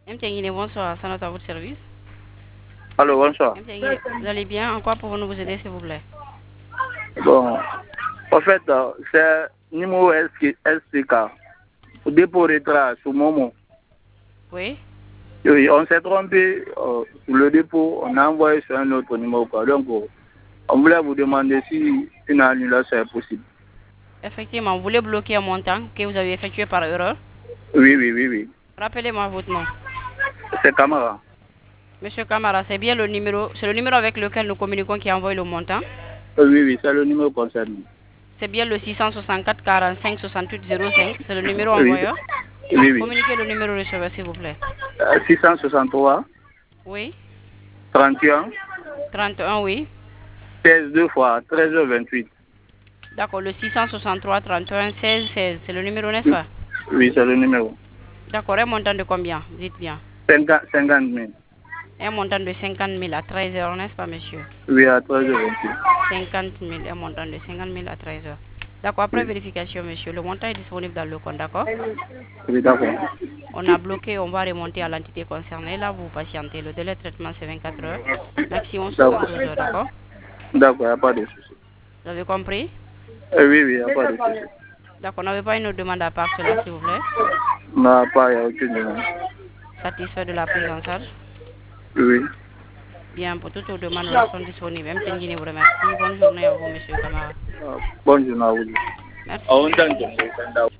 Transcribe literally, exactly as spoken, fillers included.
M. Tenguine, bonsoir, c'est à votre service. Allô, bonsoir. M. Tenguine, vous allez bien? En quoi pouvons-nous vous aider, s'il vous plaît? Bon, en fait, euh, c'est numéro S C K, dépôt de trace au moment. Oui. Oui, on s'est trompé euh, sur le dépôt, on a envoyé sur un autre numéro. Quoi. Donc, euh, on voulait vous demander si une annulation est possible. Effectivement, vous voulez bloquer un montant que vous avez effectué par erreur? Oui, oui, oui, oui. Rappelez-moi votre nom. C'est Camara. Monsieur Camara, c'est bien le numéro, c'est le numéro avec lequel nous communiquons qui envoie le montant? Oui, oui, c'est le numéro concerné. C'est bien le six cent soixante-quatre quarante-cinq soixante-huit zéro cinq, c'est le numéro Oui, envoyeur? oui, oui. Communiquez le numéro receveur, s'il vous plaît. Euh, six cent soixante-trois, Oui. trente et un, trente et un, oui. seize deux fois, treize heures vingt-huit. D'accord, le six cent soixante-trois trente et un seize seize, c'est le numéro, n'est-ce Oui, pas? oui, c'est le numéro. D'accord, un montant de combien? Dites bien. cinquante mille. Un montant de cinquante mille à treize heures, n'est-ce pas, monsieur? Oui, à treize heures vingt-huit. cinquante mille, un montant de cinquante mille à treize heures. D'accord, après Oui, vérification, monsieur, le montant est disponible dans le compte, d'accord? oui, d'accord. On a bloqué, on va remonter à l'entité concernée. Là, vous patientez. Le délai de traitement, c'est vingt-quatre heures. Maximum soixante-douze heures, d'accord? D'accord, il n'y a pas de souci. Vous avez compris? Euh, oui, oui, il n'y a pas de souci. D'accord, n'avez pas une autre demande à part cela, s'il vous plaît? Non, pas, il n'y a aucune demande. Satisfait de la prise en charge? Oui. Bien, pour toutes vos demandes, nous restons disponibles. M. Tenguine vous remercie. Bonne journée à vous, monsieur Camara. Euh, bonne journée à vous. Merci.